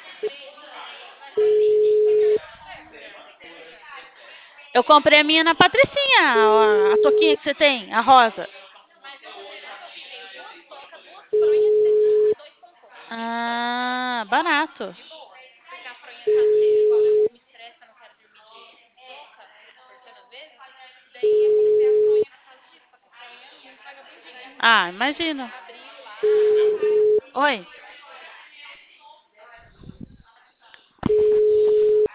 Eu comprei a minha na Patricinha, a toquinha que você tem, a rosa. Ah, barato. Ah, imagino. Oi.